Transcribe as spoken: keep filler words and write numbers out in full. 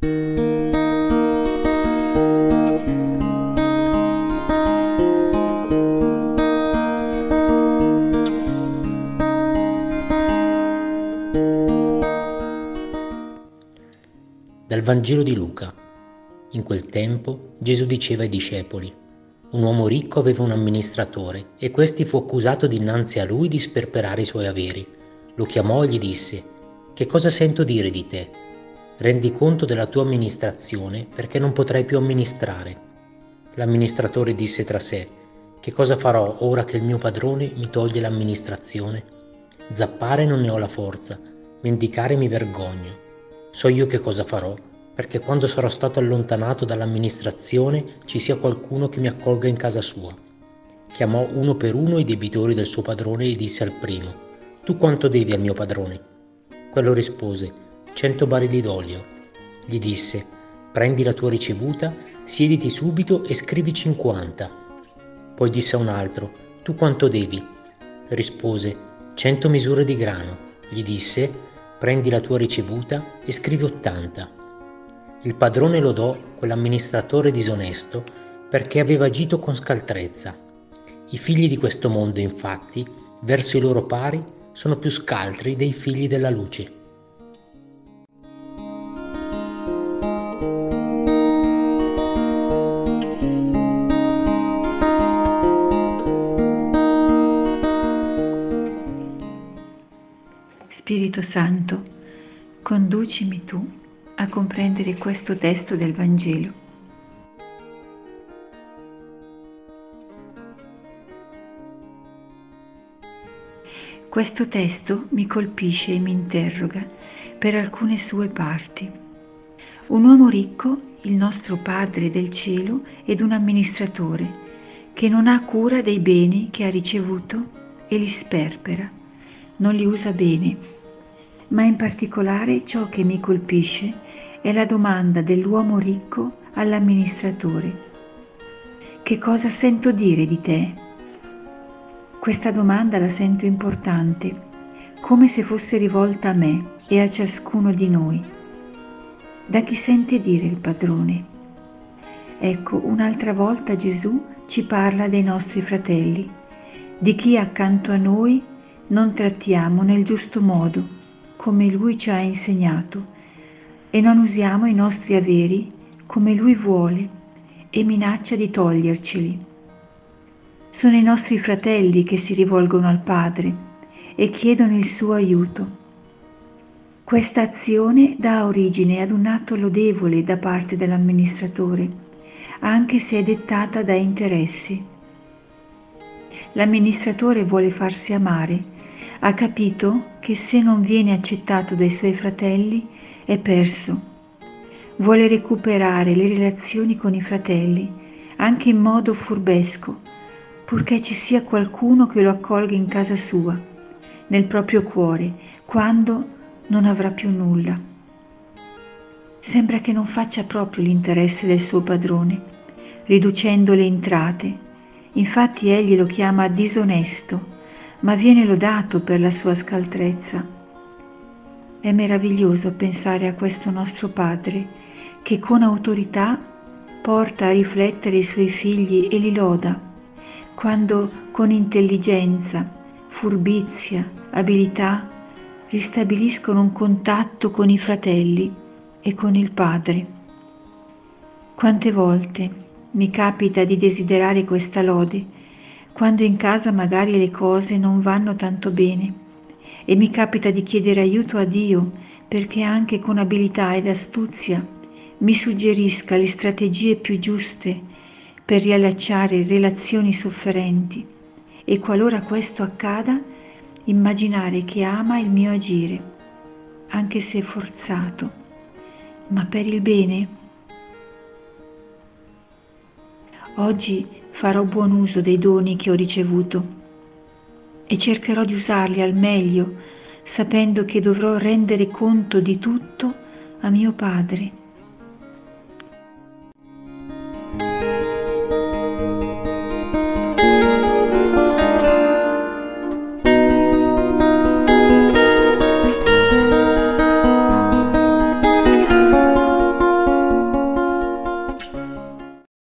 Dal Vangelo di Luca. In quel tempo Gesù diceva ai discepoli: un uomo ricco aveva un amministratore e questi fu accusato dinanzi a lui di sperperare i suoi averi. Lo chiamò e gli disse: che cosa sento dire di te? Rendi conto della tua amministrazione, perché non potrai più amministrare. L'amministratore disse tra sé: che cosa farò ora che il mio padrone mi toglie l'amministrazione? Zappare non ne ho la forza, mendicare mi vergogno. So io che cosa farò, perché quando sarò stato allontanato dall'amministrazione ci sia qualcuno che mi accolga in casa sua. Chiamò uno per uno i debitori del suo padrone e disse al primo: tu quanto devi al mio padrone? Quello rispose: cento barili d'olio. Gli disse: prendi la tua ricevuta, siediti subito e scrivi cinquanta. Poi disse a un altro: tu quanto devi? Rispose: cento misure di grano. Gli disse: prendi la tua ricevuta e scrivi ottanta. Il padrone lodò quell'amministratore disonesto perché aveva agito con scaltrezza. I figli di questo mondo, infatti, verso i loro pari, sono più scaltri dei figli della luce. Spirito Santo, conducimi tu a comprendere questo testo del Vangelo. Questo testo mi colpisce e mi interroga per alcune sue parti. Un uomo ricco, il nostro Padre del cielo, ed un amministratore che non ha cura dei beni che ha ricevuto e li sperpera, non li usa bene. Ma in particolare ciò che mi colpisce è la domanda dell'uomo ricco all'amministratore: che cosa sento dire di te? Questa domanda la sento importante, come se fosse rivolta a me e a ciascuno di noi. Da chi sente dire il padrone? Ecco, un'altra volta Gesù ci parla dei nostri fratelli, di chi accanto a noi non trattiamo nel giusto modo, come Lui ci ha insegnato, e non usiamo i nostri averi come Lui vuole e minaccia di toglierceli. Sono i nostri fratelli che si rivolgono al Padre e chiedono il suo aiuto. Questa azione dà origine ad un atto lodevole da parte dell'amministratore, anche se è dettata da interessi. L'amministratore vuole farsi amare. Ha capito che se non viene accettato dai suoi fratelli è perso. Vuole recuperare le relazioni con i fratelli, anche in modo furbesco, purché ci sia qualcuno che lo accolga in casa sua, nel proprio cuore, quando non avrà più nulla. Sembra che non faccia proprio l'interesse del suo padrone, riducendo le entrate. Infatti egli lo chiama disonesto, ma viene lodato per la sua scaltrezza. È meraviglioso pensare a questo nostro Padre che con autorità porta a riflettere i suoi figli e li loda, quando con intelligenza, furbizia, abilità ristabiliscono un contatto con i fratelli e con il Padre. Quante volte mi capita di desiderare questa lode, quando in casa magari le cose non vanno tanto bene, e mi capita di chiedere aiuto a Dio perché anche con abilità ed astuzia mi suggerisca le strategie più giuste per riallacciare relazioni sofferenti, e qualora questo accada, immaginare che ama il mio agire, anche se forzato, ma per il bene. Oggi farò buon uso dei doni che ho ricevuto e cercherò di usarli al meglio, sapendo che dovrò rendere conto di tutto a mio Padre